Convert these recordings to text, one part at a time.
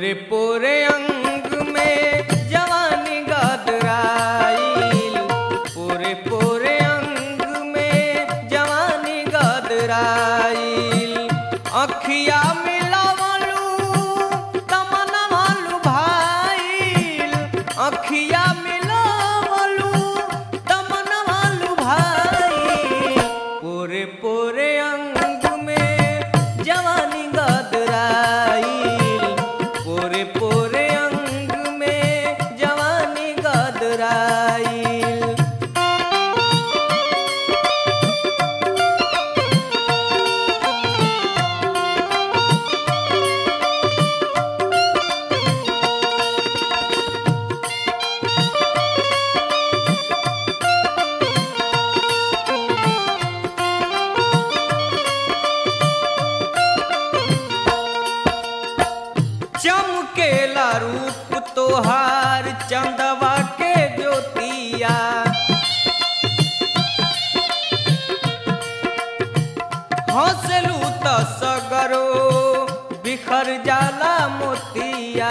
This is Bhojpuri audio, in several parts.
पूरे पूरे अंग में जवानी गदराइल, पूरे पूरे अंग में जवानी गदराइल। अखिया मिलावलू तमन्ना भाईल, अखिया मिलावलू तमन्ना भाईल। पूरे पूरे अंग में जवानी गदराइल, पूरे पूरे अंग में जवानी गदराइल। चमकेला रूप तोहार चंदवा के ज्योतिया, हंसलू त सगरो बिखर जाला मोतिया।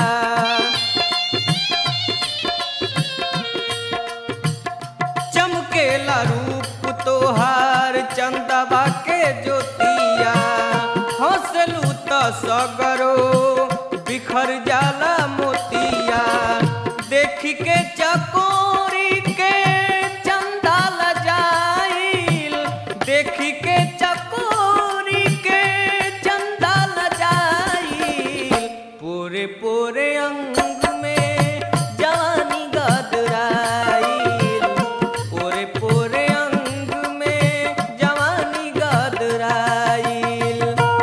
चमकेला रूप तोहार चंदवा के ज्योतिया, हंसलू त सगरो बिखर जाला मोतिया। देख के चकोरी के चंदा लजाइल, देख के चकोरी के चंदा लजाइल। पूरे पूरे अंग में जवानी गदराइल, पूरे पूरे अंग में जवानी गदराइल।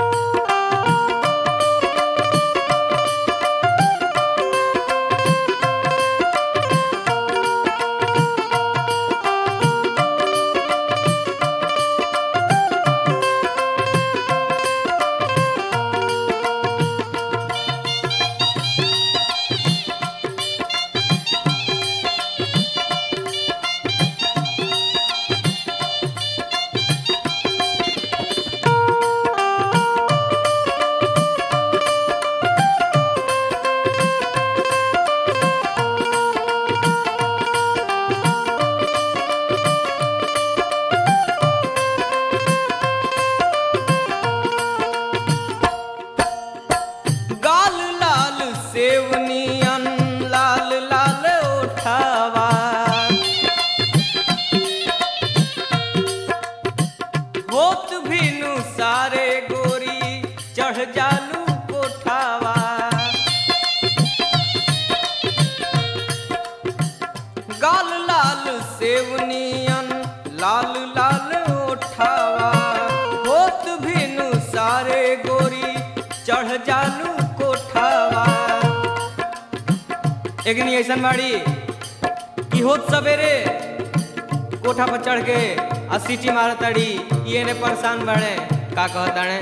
गाल लाल सेवनियन लाल लाल ओठावा, होत भीनु सारे गोरी चढ़ जालू कोठावा। गाल लाल सेवनियन लाल लाल ओठावा, होत भीनु सारे गोरी चढ़ जालू कोठावा। एकनी ऐसन बाड़ी कि होत सवेरे कोठा पर चढ़ के आ सीटी मारताड़ी, ये ने परेशान बाड़े का कहताड़े।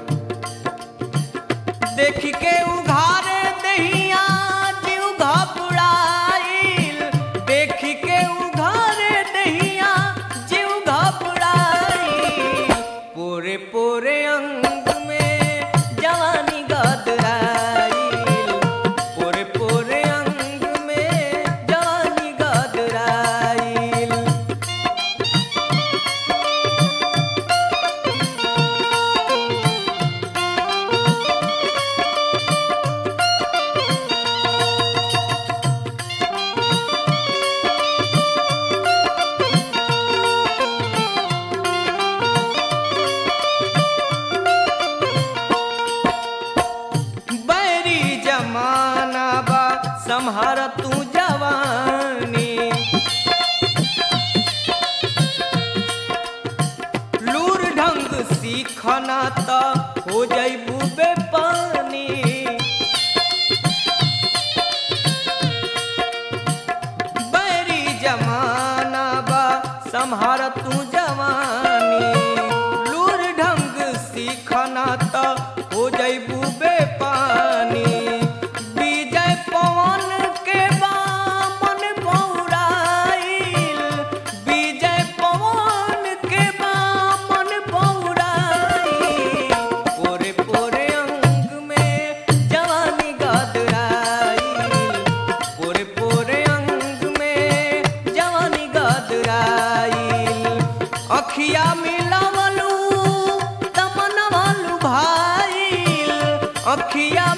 देख के उघारे दहिया जीव घबराइल, देख के उघारे दहिया जीव घबराइल। पूरे पूरे अंग में जवानी गदराइल, पूरे पूरे अंग में जवानी गदराइल। बैरी जमाना बा संहार तू जवानी, लूर ढंग सीखना त हो जइबू बेपानी। बैरी जमाना बा संहार तू जवानी, लूर ढंग सीखना त हो जइबू बेपानी। विजय पवन के बामन पौराइल, विजय पवन के बामन पौराइल। पूरे पूरे अखिया